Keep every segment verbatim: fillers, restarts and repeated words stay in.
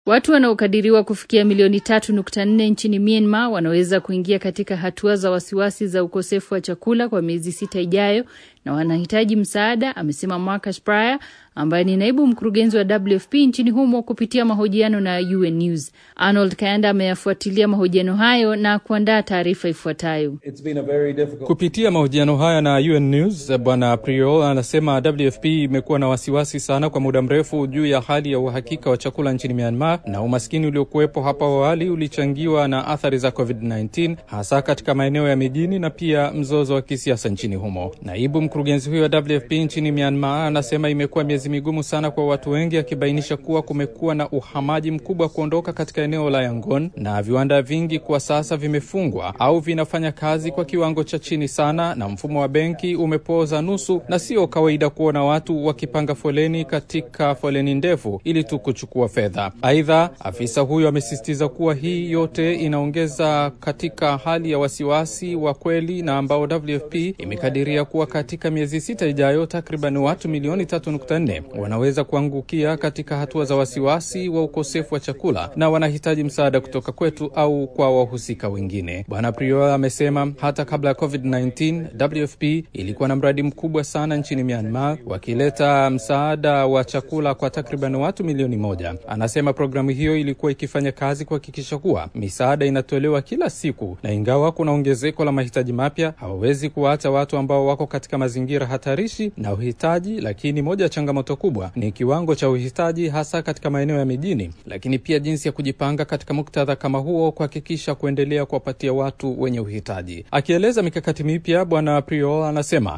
Watu wanaokadiriwa kufikia milioni tatu nukta nne nchini Myanmar wanaweza kuingia katika hatua za wasiwasi za ukosefu wa chakula kwa miezi sita ijayo na wanahitaji msaada, amesema Marcus Pryor ambaye ni naibu mkurugenzi wa W F P nchini humo kupitia mahojiano na U N News. Arnold Kayanda ameyafuatilia mahojiano hayo na kuandaa taarifa ifuatayo. Kupitia mahojiano haya na U N News, Bwana Pryor anasema W F P imekuwa na wasiwasi sana kwa muda mrefu juu ya hali ya uhakika wa chakula nchini Myanmar, na umaskini uliokuwepo hapa awali ulichangiwa na athari za COVID nineteen hasa katika maeneo ya mijini na pia mzozo wa kisiasa nchini humo. Naibu mkurugenzi huyo wa W F P nchini Myanmar anasema imekuwa miezi migumu sana kwa watu wengi, akibainisha kuwa kumekuwa na uhamaji mkubwa kuondoka katika eneo la Yangon na viwanda vingi kwa sasa vimefungwa au vinafanya kazi kwa kiwango cha chini sana, na mfumo wa benki umepoza nusu na sio kawaida kuona watu wakipanga foleni katika foleni ndefu ili tu kuchukua fedha. Aidha, afisa huyo amesisitiza kuwa hii yote inaongeza katika hali ya wasiwasi wa kweli na ambao W F P imekadiria kuwa katika miezi sita ijayo takriban watu milioni tatu nukta nne wanaweza kuangukia katika hatua za wasiwasi wa ukosefu wa chakula na wanahitaji msaada kutoka kwetu au kwa wahusika wengine. Bwana Pryor amesema hata kabla ya COVID nineteen W F P ilikuwa na mradi mkubwa sana nchini Myanmar wakileta msaada wa chakula kwa takriban watu milioni moja. Anasema programu hiyo ilikuwa ikifanya kazi kuhakikisha kuwa misaada inatolewa kila siku, na ingawa kuna ongezeko la mahitaji mapya, hawawezi kuacha watu ambao wako katika mazingira hatarishi na uhitaji. Lakini moja ya changamoto kubwa ni kiwango cha uhitaji hasa katika maeneo ya mijini, lakini pia jinsi ya kujipanga katika muktadha kama huo kuhakikisha kuendelea kuwapatia watu wenye uhitaji. Akieleza mikakati mipya, Bwana Pryor anasema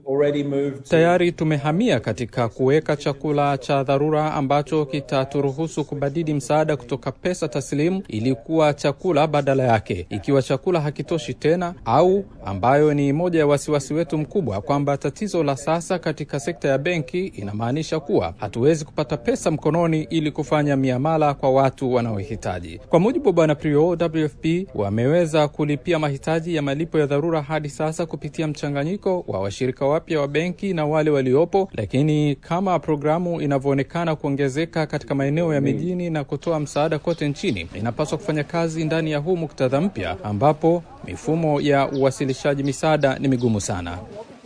tayari tumehamia katika kuweka chakula cha dharura ambacho kitaturuhusu kubadili msaada kutoka pesa taslimu ili kuwa chakula badala yake ikiwa chakula hakitoshi tena, au ambayo ni moja ya wasiwasi wetu mkubwa kwamba tatizo la sasa katika sekta ya benki inamaanisha kuwa hatuwezi kupata pesa mkononi ili kufanya miamala kwa watu wanaohitaji. Kwa mujibu wa Bwana Pryor, W F P wameweza kulipia mahitaji ya malipo ya dharura hadi sasa kupitia mchanganyiko wa washirika wapya wa benki na wale waliopo, lakini kama programu inavyoonekana kuongezeka katika maeneo ya mijini na kutoa msaada kote nchini, inapaswa kufanya kazi ndani ya huu muktadha mpya ambapo mifumo ya uwasilishaji misaada ni migumu sana.